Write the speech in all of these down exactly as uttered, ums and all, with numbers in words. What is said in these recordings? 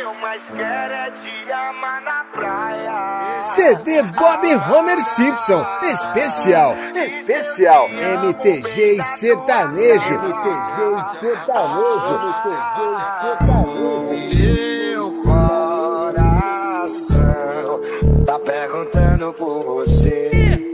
eu mais quero é te amar na praia. C D Bob Homer Simpson, especial, especial, M T G e sertanejo, M T G e sertanejo, M T G e sertanejo. Meu coração tá perguntando por você,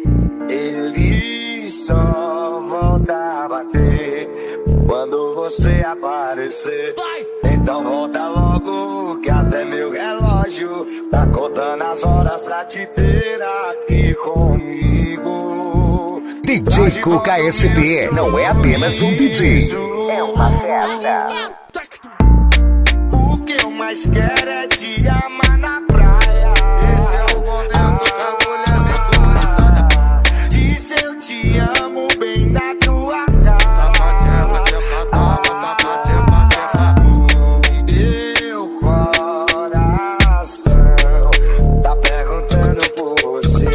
ele só volta a bater quando você aparecer. Então volta logo que até meu relógio tá contando as horas pra te ter aqui comigo. D J Cuca S P não é apenas um D J, é uma festa. O que eu mais quero é te amar na praia. Esse é o momento que a mulher fica coraçada. Diz eu te amo bem na tua sala. Meu coração tá perguntando por você,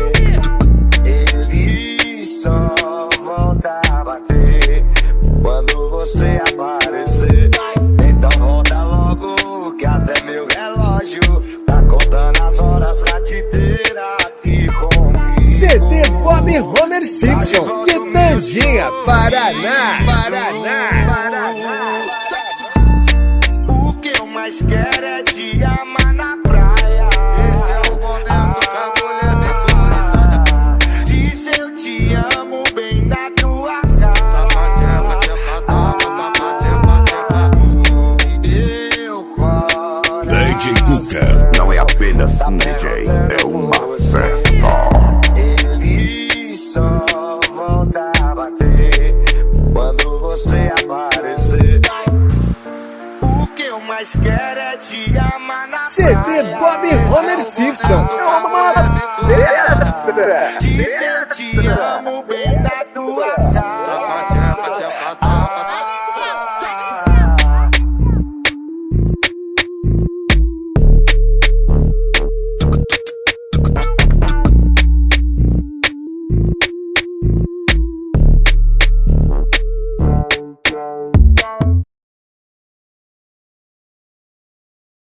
ele só volta a bater quando você aparecer. Então volta logo que até meu relógio tá contando as horas pra te ter aqui comigo. C D Bob Homer Simpson, de Tandinha, Paraná, Paraná, Paraná. O que eu mais quero é te amar na praia. Esse é o momento que a mulher fica coraçada. Diz eu te amo bem na tua sala. Meu coração D J Cuca não é apenas um D J, é uma festa. Ele só volta a bater quando você aparecer. O que eu mais quero é te amar na C D Bob Homer Simpson, Diz eu te amo bem na tua sala.